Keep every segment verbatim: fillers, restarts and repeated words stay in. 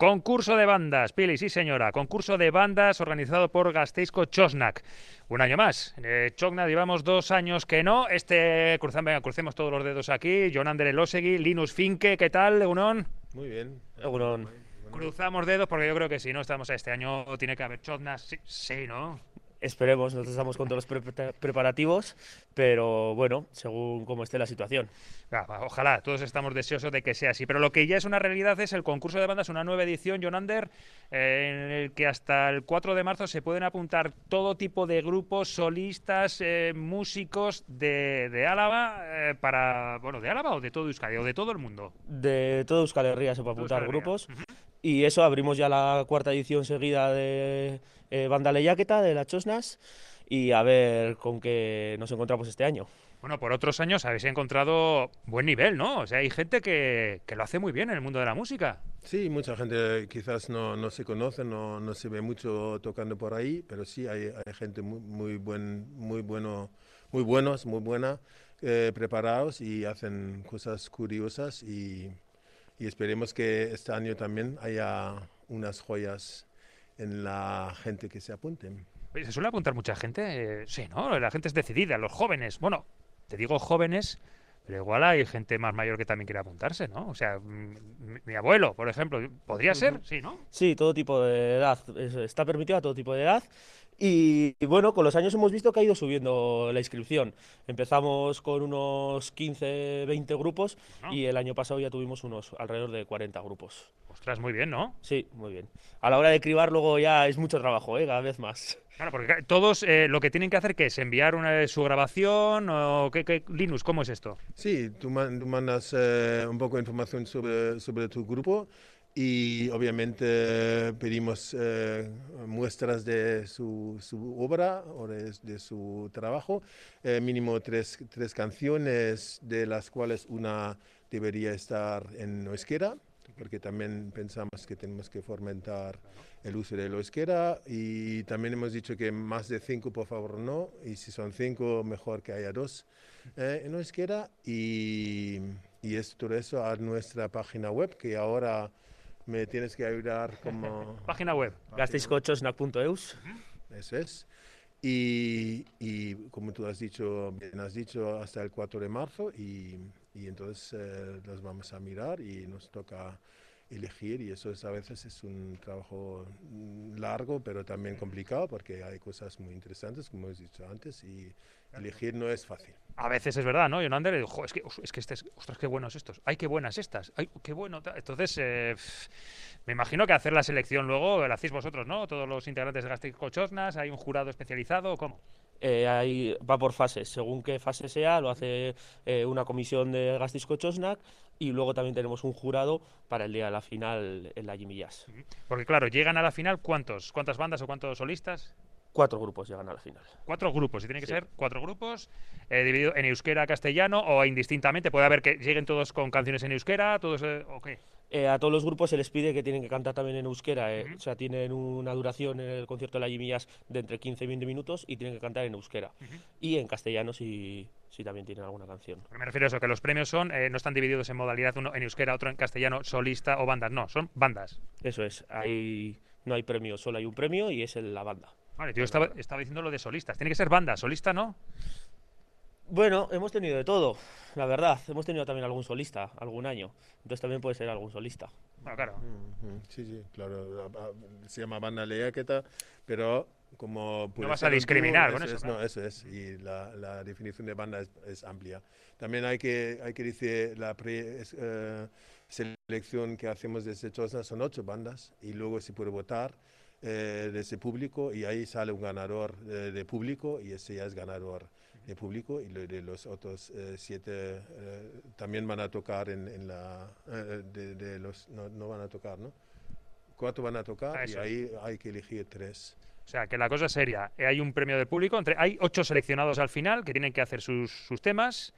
Concurso de bandas, Pili, sí señora, concurso de bandas organizado por Gasteizko Txosnak. Un año más. Eh, Txosnak llevamos dos años que no. Este, cruzamos, venga, crucemos todos los dedos aquí. Jon Ander Elosegui, Linus Finke, ¿qué tal, Egunon? Muy bien. Egunon. Cruzamos dedos porque yo creo que si no estamos este año tiene que haber Txosnak, sí, sí, ¿no? Esperemos, nosotros estamos con todos los pre preparativos, pero bueno, según cómo esté la situación. Ojalá, todos estamos deseosos de que sea así. Pero lo que ya es una realidad es el concurso de bandas, una nueva edición, Jon Ander, eh, en el que hasta el cuatro de marzo se pueden apuntar todo tipo de grupos, solistas, eh, músicos de, de Álava, eh, para, bueno, de Álava o de todo Euskadi, o de todo el mundo. De todo Euskal Herria se puede apuntar grupos. Uh-huh. Y eso, abrimos ya la cuarta edición seguida de eh, Banda Lehiaketa, de la Txosnak, y a ver con qué nos encontramos este año. Bueno, por otros años habéis encontrado buen nivel, ¿no? O sea, hay gente que, que lo hace muy bien en el mundo de la música. Sí, mucha gente quizás no, no se conoce, no, no se ve mucho tocando por ahí, pero sí hay, hay gente muy, muy, buen, muy, bueno, muy buenos, muy buena, eh, preparados y hacen cosas curiosas y, y esperemos que este año también haya unas joyas en la gente que se apunten. ¿Se suele apuntar mucha gente? Eh, sí, ¿no? La gente es decidida, los jóvenes. Bueno, te digo jóvenes, pero igual hay gente más mayor que también quiere apuntarse, ¿no? O sea, mi, mi abuelo, por ejemplo, ¿podría ser? Sí, ¿no? Sí, todo tipo de edad. Está permitido a todo tipo de edad. Y, y bueno, con los años hemos visto que ha ido subiendo la inscripción. Empezamos con unos quince, veinte grupos ¿no? Y el año pasado ya tuvimos unos alrededor de cuarenta grupos. Ostras, muy bien, ¿no? Sí, muy bien. A la hora de cribar luego ya es mucho trabajo, ¿eh? Cada vez más. Claro, porque todos eh, lo que tienen que hacer que es enviar una, su grabación o ¿qué, qué, Linus, ¿cómo es esto? Sí, tú, man, tú mandas eh, un poco de información sobre, sobre tu grupo y obviamente eh, pedimos eh, muestras de su, su obra o de, de su trabajo, eh, mínimo tres, tres canciones de las cuales una debería estar en euskera, porque también pensamos que tenemos que fomentar el uso del euskera y también hemos dicho que más de cinco por favor no, y si son cinco mejor que haya dos eh, en euskera y, y es todo eso a nuestra página web que ahora me tienes que ayudar como... Página web. gasteizko txosnak punto eus. Eso es. Y, y como tú has dicho, bien has dicho, hasta el cuatro de marzo y, y entonces eh, los vamos a mirar y nos toca elegir y eso es, a veces es un trabajo largo pero también complicado porque hay cosas muy interesantes como he dicho antes y elegir no es fácil. A veces es verdad, ¿no? Jon Ander, es que, es que este es, ostras, qué buenos estos, ay, qué buenas estas, ay, qué bueno. Entonces, eh, me imagino que hacer la selección luego la hacéis vosotros, ¿no? Todos los integrantes de Gasteizko Txosnak, hay un jurado especializado, ¿cómo? Eh, ahí va por fases, según qué fase sea, lo hace eh, una comisión de Gasteizko Txosnak y luego también tenemos un jurado para el día de la final en la Jimmy Jazz. Porque claro, llegan a la final, ¿cuántos? ¿Cuántas bandas o cuántos solistas? Cuatro grupos llegan a la final. Cuatro grupos, y tiene que sí. ser cuatro grupos, eh, dividido en euskera, castellano o indistintamente. Puede haber que lleguen todos con canciones en euskera, todos, eh, ¿o qué? Eh, a todos los grupos se les pide que tienen que cantar también en euskera, eh. uh-huh. O sea, tienen una duración en el concierto de la Jimmy Jazz de entre quince y veinte minutos y tienen que cantar en euskera. Uh-huh. Y en castellano si, si también tienen alguna canción. Porque me refiero a eso, que los premios son eh, no están divididos en modalidad, uno en euskera, otro en castellano, solista o bandas, no, son bandas. Eso es, ahí no hay premio, solo hay un premio y es el, la banda. Vale, yo estaba, estaba diciendo lo de solistas, tiene que ser banda, solista no. Bueno, hemos tenido de todo, la verdad. Hemos tenido también algún solista, algún año. Entonces también puede ser algún solista. Bueno, claro. Uh-huh. Sí, sí, claro. Se llama Banda Lehiaketa, pero como... No vas a discriminar tú, con eso. Es, claro. No, eso es. Y la, la definición de banda es, es amplia. También hay que, hay que decir, la pre, es, uh, selección que hacemos desde Txosnak son ocho bandas y luego se puede votar eh, desde público y ahí sale un ganador eh, de público y ese ya es ganador de público y de los otros eh, siete eh, también van a tocar en, en la eh, de, de los no, no van a tocar, ¿no? Cuatro van a tocar ah, y ahí hay que elegir tres. O sea, que la cosa es seria. Hay un premio del público, entre, hay ocho seleccionados al final que tienen que hacer sus, sus temas.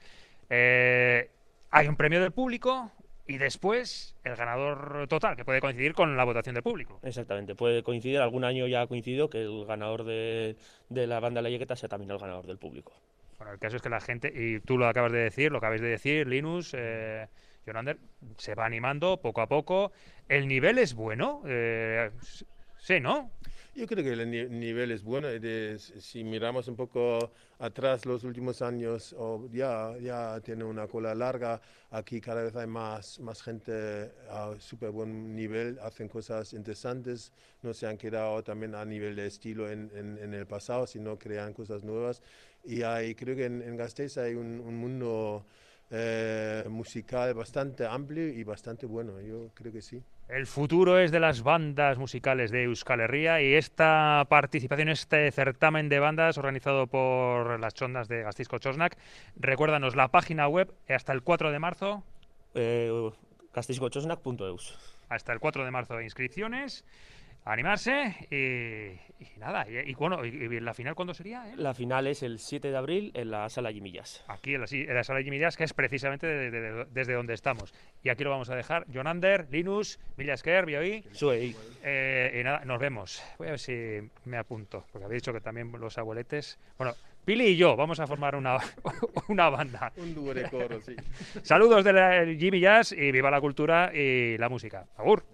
Eh, hay un premio del público y después el ganador total, que puede coincidir con la votación del público. Exactamente, puede coincidir. Algún año ya ha coincidido que el ganador de, de la banda Lehiaketa sea también el ganador del público. Bueno, el caso es que la gente, y tú lo acabas de decir, lo acabáis de decir, Linus, eh, Jonander se va animando poco a poco. ¿El nivel es bueno? Eh, sí, ¿no? Yo creo que el ni- nivel es bueno. de- si miramos un poco atrás los últimos años, oh, ya, ya tiene una cola larga. Aquí cada vez hay más, más gente a súper buen nivel, hacen cosas interesantes, no se han quedado también a nivel de estilo en, en, en el pasado, sino crean cosas nuevas. Y hay, creo que en, en Gasteiz hay un, un mundo eh, musical bastante amplio y bastante bueno. Yo creo que sí. El futuro es de las bandas musicales de Euskal Herria y esta participación, este certamen de bandas organizado por las chondas de Gasteizko Txosnak, recuérdanos la página web hasta el cuatro de marzo. Eh, gasteizkotxosnak punto eus. Hasta el cuatro de marzo de inscripciones. Animarse y, y nada. Y, y bueno, y, y la final cuándo sería? ¿Eh? La final es el siete de abril en la sala Jimmy Jazz. Aquí en la, en la sala Jimmy Jazz, que es precisamente de, de, de, desde donde estamos. Y aquí lo vamos a dejar. Jonander, Linus, Mila Esker, Bioi. Zuei. Eh, y nada, nos vemos. Voy a ver si me apunto, porque habéis dicho que también los abueletes. Bueno, Pili y yo vamos a formar una, una banda. Un dúo de coro, sí. Saludos de la Jimmy Jazz y viva la cultura y la música. Agur.